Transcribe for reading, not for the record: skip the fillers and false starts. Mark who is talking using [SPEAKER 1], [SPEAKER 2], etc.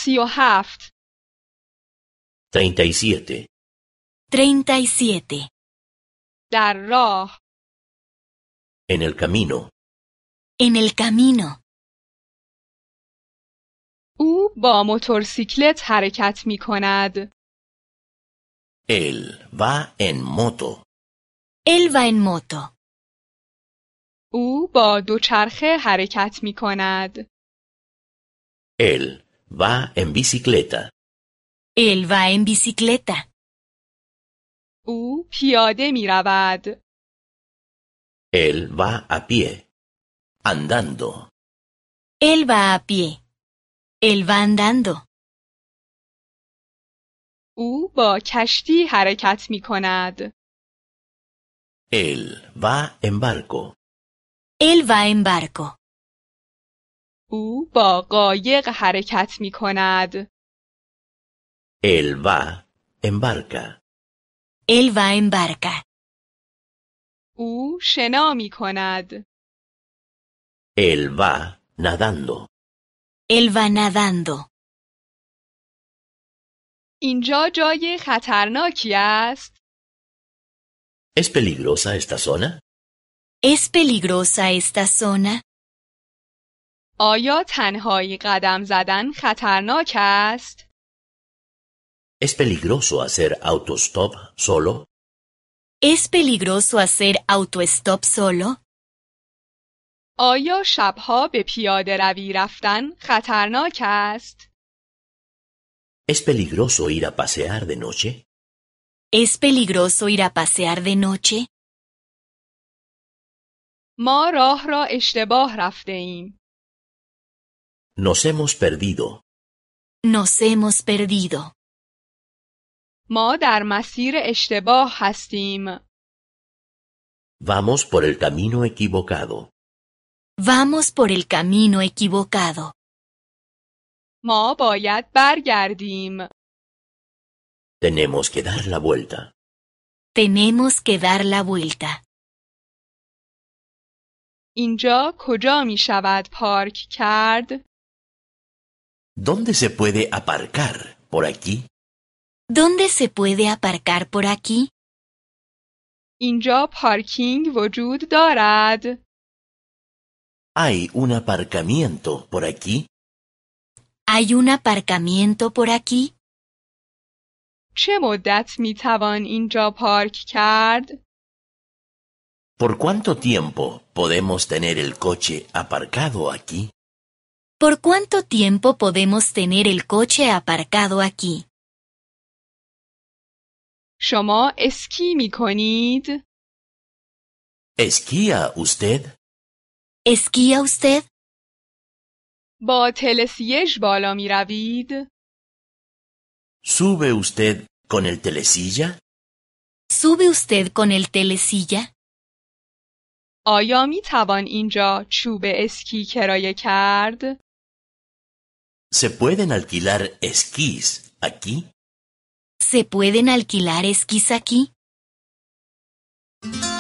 [SPEAKER 1] 37
[SPEAKER 2] 37.
[SPEAKER 3] 37.
[SPEAKER 1] در راه
[SPEAKER 2] En el camino.
[SPEAKER 3] En el camino.
[SPEAKER 1] او با موتورسیکلت حرکت می کند.
[SPEAKER 2] Él va en moto.
[SPEAKER 3] Él va en moto.
[SPEAKER 1] او با دوچرخه حرکت می کند.
[SPEAKER 2] Él va en bicicleta.
[SPEAKER 3] Él va en bicicleta.
[SPEAKER 1] او پیاده می رود.
[SPEAKER 2] Él va a pie. Andando.
[SPEAKER 3] Él va a pie. Él va andando.
[SPEAKER 1] او با کشتی حرکت می کند.
[SPEAKER 2] Él va en barco.
[SPEAKER 3] Él va en barco.
[SPEAKER 1] او با قایق حرکت می کند.
[SPEAKER 2] Él va en barca.
[SPEAKER 3] Él va en barca.
[SPEAKER 1] او شنا می کند.
[SPEAKER 2] Él va nadando.
[SPEAKER 3] Él va nadando.
[SPEAKER 1] اینجا جای خطرناکی است.
[SPEAKER 2] ¿Es peligrosa esta zona?
[SPEAKER 3] ¿Es peligrosa esta zona?
[SPEAKER 1] آیا تنهایی قدم زدن خطرناک است؟
[SPEAKER 2] ¿Es peligroso hacer autostop solo?
[SPEAKER 3] ¿Es peligroso hacer autostop solo?
[SPEAKER 1] آیا شبها به پیاده روی رفتن خطرناک است؟
[SPEAKER 2] ¿Es peligroso ir a pasear de noche?
[SPEAKER 3] ¿Es peligroso ir a pasear de noche?
[SPEAKER 1] ما راه را اشتباه رفته ایم.
[SPEAKER 2] Nos hemos perdido.
[SPEAKER 3] Nos hemos perdido.
[SPEAKER 1] ما در مسیر اشتباه هستیم.
[SPEAKER 2] Vamos por el camino equivocado.
[SPEAKER 3] Vamos por el camino equivocado.
[SPEAKER 1] ما باید برگردیم.
[SPEAKER 2] Tenemos que dar la vuelta.
[SPEAKER 3] Tenemos que dar la vuelta.
[SPEAKER 1] اینجا کجا می شود پارک کرد؟
[SPEAKER 2] ¿Dónde se puede aparcar? ¿Por aquí?
[SPEAKER 3] ¿Dónde se puede aparcar por aquí?
[SPEAKER 1] اینجا پارکینگ وجود دارد.
[SPEAKER 2] ¿Hay un aparcamiento por aquí?
[SPEAKER 3] ¿Hay un aparcamiento por aquí?
[SPEAKER 1] چه مدت می توان اینجا پارک کرد؟
[SPEAKER 2] ¿Por cuánto tiempo podemos tener el coche aparcado aquí?
[SPEAKER 3] ¿Por cuánto tiempo podemos tener el coche aparcado aquí?
[SPEAKER 1] شما اسکی می کنید؟
[SPEAKER 2] ¿Esquía usted?
[SPEAKER 3] ¿Esquía usted?
[SPEAKER 1] با تلسیج بالا می روید؟
[SPEAKER 2] ¿Sube usted con el telesilla?
[SPEAKER 3] ¿Sube usted con el telesilla?
[SPEAKER 1] آیا می توان اینجا چوب اسکی کرایه کرد؟
[SPEAKER 2] ¿Se pueden alquilar esquís aquí?
[SPEAKER 3] ¿Se pueden alquilar esquís aquí?